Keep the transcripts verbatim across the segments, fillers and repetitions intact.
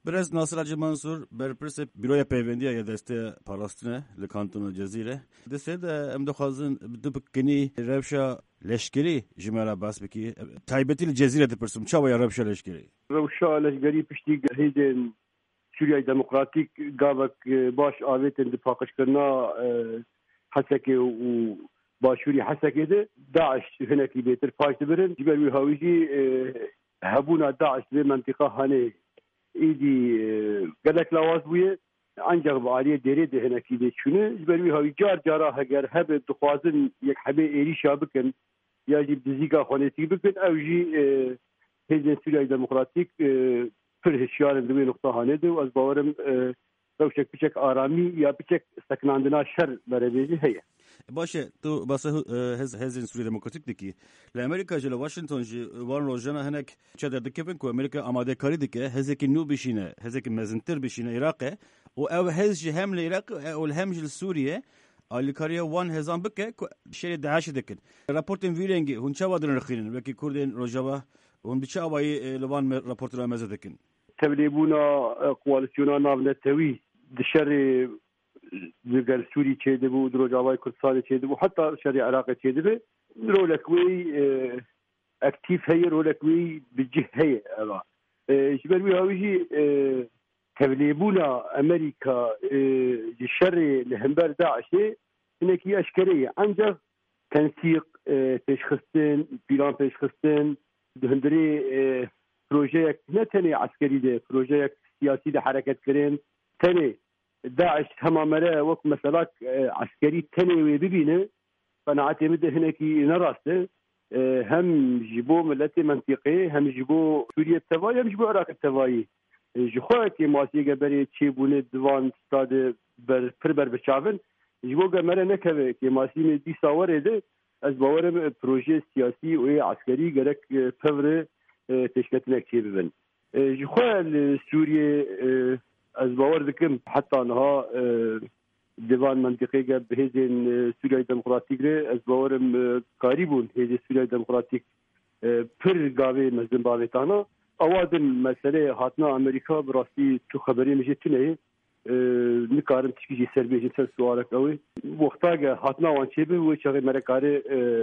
برز ناصر حاجی منصور برپرس بیروی پیوندی یا دسته پاراستنه لکانتون جزیره دسته ده ام دخوازن دو بکنی روشا لشکری جمعه باس بکی تایبتی لجزیره ده پرسم چا ویا روشا لشکری روشا لشکری پشتی هیدن سوریای دموکراتیک گاوک باش آویتن ده پاکش کرنا حسکه و باشوری حسکه ده داعش هنکی بیتر پاش ده برن جبر وی هاویجی هبونا داعش به منطقه هانه ایدی گلک لاواز بویه انجا بعالیه دری ده هنکی ده چونه جبر وی هاوی جار جارا هگر هب دخوازن یک حبه ایریشا بکن یا جی دزیگا خونتی بکن او جی هیزن سوریای دموکراتیک پر هشیارن دوی نقطه هانه ده و از باورم روشک بچک آرامی یا بچک سکناندنا شر برابیجی هیه. باشه تو بس هز هزین سوریه دموکراتیک دکی لامریکا جل واشنطن جی وان روزنا هناك چادر دکبن کو امریکا آماده کاری دکه هزکی نو بشینه هزکی مزنتر بشینه عراق و او هز جی هم العراق او هم جل سوریه الکاریا وان هزان بکه شری داعش دکن راپورتن ویرنگی هون چا ودن رخینن وکی کردن روجابا هون بچا وای لوان راپورت را مزه دکن تبلیبونا کوالسیونا ناونتوی دشری دیگر سوری چیده بود دروجاوای کردستان چیده بود حتی شری عراق چیده بود رولکوی اکتیف هی رولکوی بجه هی اما جبروی هاویجی تبلیبونا امریکا شری لهمبر داعشه اینکی اشکریه انجا تنسیق پیشخستن پیلان پیشخستن هندری پروژه نه تنی عسکری ده پروژه سیاسی ده حرکت کردن تنی داعش همامره وقت مثلا عسكري تنوي ببينه قناعتي مده هناكي نراسته هم جيبو ملتي منطقي هم جيبو سوريا التواي هم جيبو عراق التواي جخواتي ماسي قبري تشيبون دوان استاد بر بربر بشافن جيبو قمرة نكبه كي ماسي دي صور ده از باورم پروژه سیاسی و عسکری گرک پور تشکیلات نکتیب بن جخوال سوریه از باور دکم حتی آنها دیوان منطقه که به هیزن سوریای دموکراتیک ره از باورم کاری بون هیزن سوریای دموکراتیک پر گاوه مزدن باویتانا اوادن مسئله حتنا امریکا براستی تو خبری میشه تنه نکارم تشکیجی سربیجی سر سوالک اوی وقتا که حتنا وانچه به و چاقی مرکاره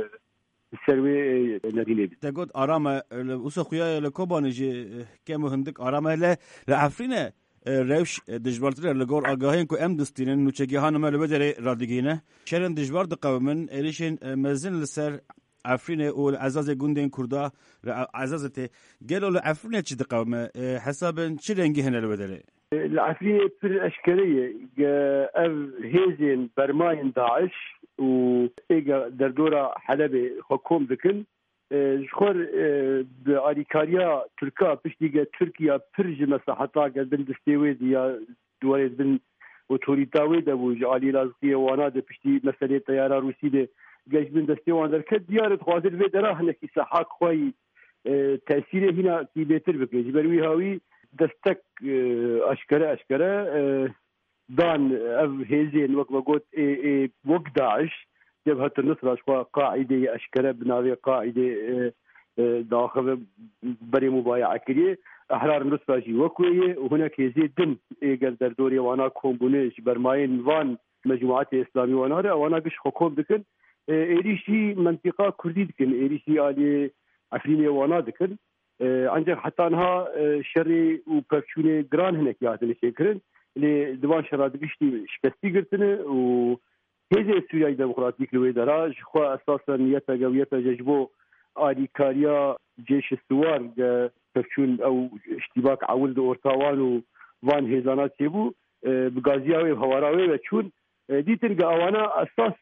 سروی نگینه بید تقول آرامه اوسا خویا لکوبانجی کم هندک آرامه ل لعفرینه روش دجبارتر لگور آگاهین کو ام دستینن نوچگی هانم ل بدر رادگینه شرن دجبار دقومن الیشن مزن لسر عفرینه او عزاز گوندین کردا عزازته گلو عفرینه چی دقومه حسابن چی رنگی هنه ل بدره العفرینه پر اشکریه او هیزین برماین داعش و ایگا در دورا حلب حکوم دکن جخور بآریکاریا ترکا پشتیگه ترکیا پرج مساحتا گلبن دستیوید یا دوارید بن اوتوریتاوید و جعالی لازقیه وانا ده پشتی مسئله طیاره روسی ده گشت بن دستیوان در کد دیارت خوازر وید راه هنکی ساحاک خواهی تأثیر هنا کی بهتر بکنه جبروی هاوی دستک اشکره اشکره دان او هیزین وقت وقت وقت داعش جبهة النصرة أشخاص قاعدة أشكال بناوي قاعدة داخل بري مبايعة كريه أحرار النصرة جي وكوية وهناك يزيد دم قدر دوري وانا كون بنيش برماين وان مجموعات إسلامية وانا وانا قش حكوم دكن إيريشي منطقة كردي دكن إيريشي آلي عفرينية وانا دكن عندك حتى أنها شري وبرشوني جران هناك يعطيني شكرا لدوان شراد قشتي شكستي قرتنا و هذه سوريا الديمقراطية الويدراج خو أساسا نيتا جويتا ججبو آريكاريا جيش الثوار تفشون أو اشتباك عولد أورتاوان وان هزانات يبو بغازياوي وهواراوي وشون دي تلقى أوانا أساس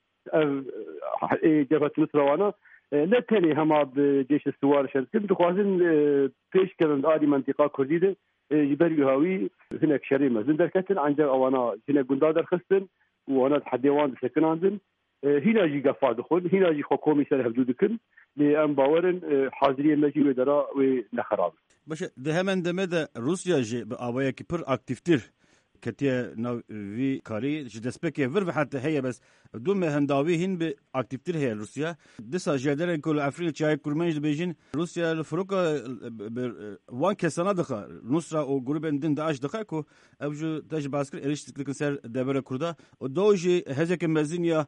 جبهة نصر وانا لا تاني هما بجيش الثوار شركن دخوازن بيش كذا آري منطقة كرديدة جبري هاوي هناك شريمة زندر كتن عندك أوانا هنا قندادر خستن وانا تحديوان سكن عندن هنا جي قفا دخل هنا جي حكومي سر حدودكن لأن باورن حاضرين مجي ودراء ونخراب باشه ده همن دمه ده روسيا جي بآوايا كي پر اكتفتر كتير ناوي كاري جدسبكي فرف حتى هي بس دوم هنداوي هن بأكتيفتر هي روسيا دسا جدرن كل أفريل شاي كرمانج بيجين روسيا الفروقة وان كسنة دخل نصرة أو جروب دين داعش دخلكو أبجو تاج باسكر إيش تكلكن سر دبر كردا ودوجي هذاك مزينيا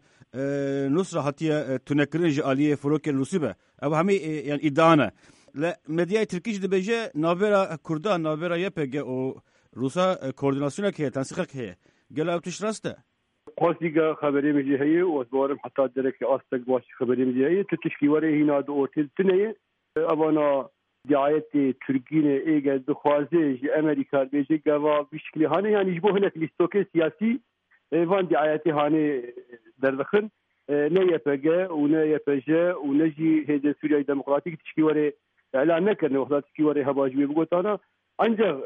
نصرة هتيا تنكرنج عليه فروق الروسية أو همي يعني إدانة لا مديا تركيش دبيجة نافرا كردا نافرا يبقى أو روسا كورديناسيون كه تنسيق كه قالوا تشرسته قاصدي خبري مجي هي واسبورم حتى درك استق باش خبري مجي هي تشكي وري هنا دو تنيه ابانا دعايه تركيا ايجا دخوازه امريكا بيجي جوا بشكل هاني يعني يجبو هناك ليستوكي سياسي فان دعايتي هاني دردخن نيه بقى ونيه بجا ونجي هيدا سوريا الديمقراطيك تشكي وري اعلان كان وخذت تشكي وري هباجي بقول انا انجر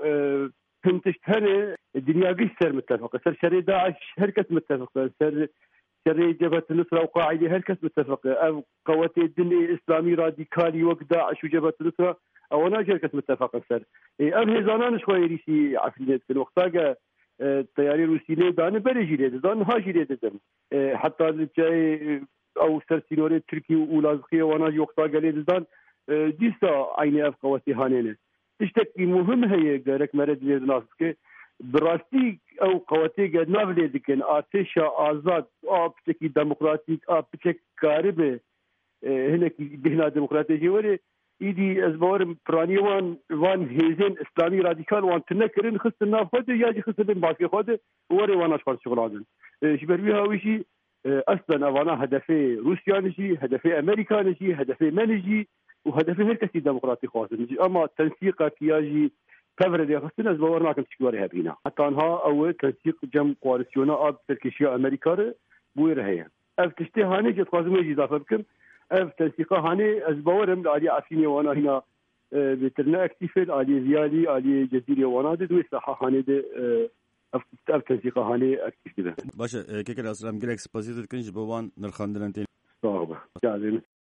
كنتش هنا الدنيا قيس سر متفقة سر شري داعش هركس متفقة سر شري جبهة النصرة وقاعدة هركس متفقة أو قوات الدين الإسلامي راديكالي وقت داعش وجبهة النصرة أو أنا هركس متفقة سر أم هزانان شوي ريسي عفليت في الوقت هذا الطياري الروسي ليه دان بريجي ليه دان هاجي ليه دان حتى الجاي أو سر سينوري تركي ولازقية وأنا وقت هذا ليه دان ديسا عيني أف قواتي هانينه تشتكي مهم هي جارك مرد ليه ناسك براستي او قواتي قد نافلي دكن ارتشا ازاد اب تكي ديمقراطيك اب تك قاربه هنا بهنا ديمقراطيه وري ايدي ازبور برانيوان وان هيزن اسلامي راديكال وان تنكرن خصنا خد ياجي خصنا باقي خد وري وانا شغل شغلان شبربيها وشي اصلا انا هدفي روسيا نجي هدفي امريكا نجي هدفي منجي وهدفي هالكسي ديمقراطي خاص نجي اما تنسيق كياجي كفر اللي خصنا زبور ما كنت شكوري هبينا حتى انها او تنسيق جم كواليسيونا اب تركيا امريكا بوير هي اف تشتي هاني جت قازم يجي اضافه بكم اف تنسيق هاني ازبورم علي عفيني وانا هنا بترنا اكتيفل علي زيادي علي جزيره وانا دوي صح هاني دي اف اف تنسيق هاني اكتيف كده باشا كيكل اسلام جلك سبازيت كنج بوان نرخاندن انت صعبه يعني